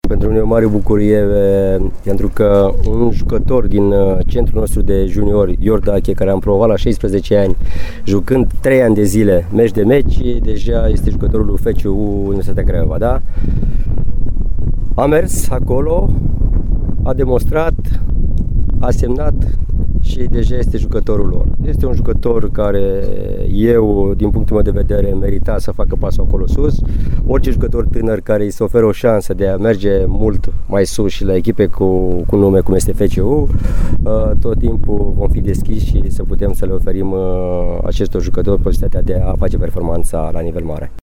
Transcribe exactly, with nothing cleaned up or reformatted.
Pentru mine e o mare bucurie pentru că un jucător din centrul nostru de juniori, Iordache, care am promovat la șaisprezece ani, jucând trei ani de zile, meci de meci, deja este jucătorul lui F C U Universitatea Craiova, da? A mers acolo, a demonstrat, a semnat și deja este jucătorul lor. Este un jucător care eu, din punctul meu de vedere, merita să facă pasul acolo sus. Orice jucător tânăr care îi se oferă o șansă de a merge mult mai sus și la echipe cu, cu nume cum este F C U, tot timpul vom fi deschiși și să putem să le oferim acestor jucători posibilitatea de a face performanța la nivel mare.